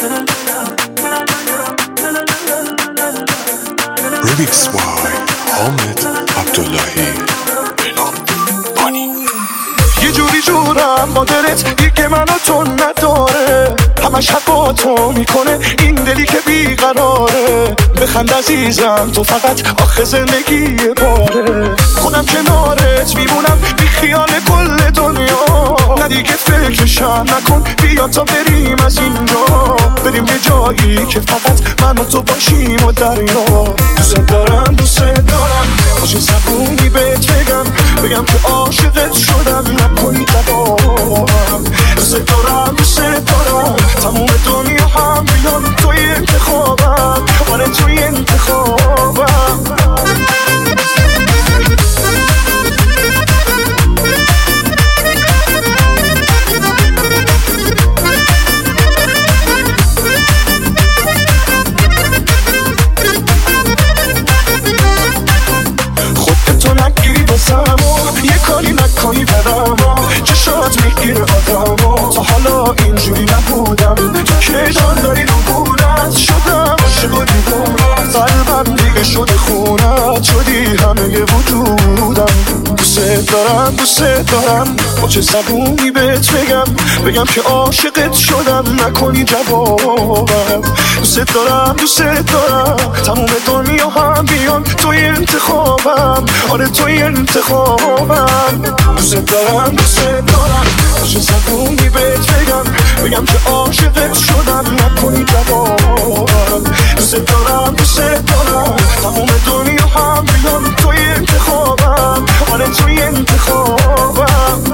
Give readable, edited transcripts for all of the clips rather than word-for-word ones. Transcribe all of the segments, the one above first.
Remix by حامد عبداللهی. یه جوری جورم با دلت دیگه منو تو نداره، همش حق با تو میکنه این دلی که بیقراره. بخند عزیزم تو فقط آخه زندگی باره، خودم کنارت میمونم بی خیال کل دنیا. نه دیگه فکرشم نکن، بیا تا بریم از اینجا، بریم یه جایی که فقط من و تو باشیم و دریا. دوست دارم دوست دارم، باشه زبونی بهت بگم که عاشقت شدم، نکنی دبارم. دوست دارم دوست دارم، تموم دنیا هم بیان توی انتخابم، آره توی انتخابم. خودتو نگیری بازم و یه کاری نکنی برم، چشات میگیره آدم. تا حالا اینجوری نبودم، تو که جان داری نبودت شدم عاشق و دیوونت، قلبم دیگه شده خونت، شدی همه وجودم. دوست دارم با چه زبونی بهت بگم که عاشقت شدم، نکنی جوابم. دوست دارم تموم دنیا هم بیان توی انتخابم، آره توی انتخابم. دوست دارم با چه زبونی بهت بگم که عاشقت شدم، نکنی جوابم. دوست دارم تموم دنیا هم بیان توی انتخابم، آره توی انتخابم.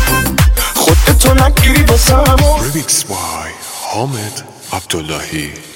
خودتو نگیری بازم. Remix by حامد عبداللهی.